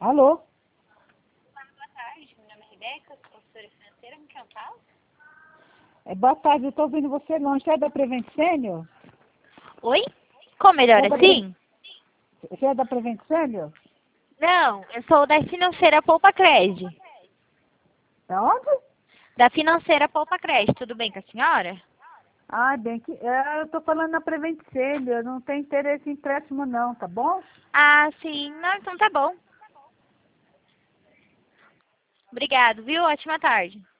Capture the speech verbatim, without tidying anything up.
Alô? Boa tarde, meu nome é Rebeca, consultora financeira, com quem eu falo? É, boa tarde, eu estou ouvindo você longe. Você é da Prevent Senior? Oi? Como melhor É da assim? Você é da Prevent Senior? Não, eu sou da financeira Poupa Cred. Da onde? Da financeira Poupa Cred, tudo bem com a senhora? Ah, bem que... é, eu estou falando na Prevent Senior, não tem interesse em empréstimo não, tá bom? Ah, sim. Não, então tá bom. Obrigado, viu? Ótima tarde.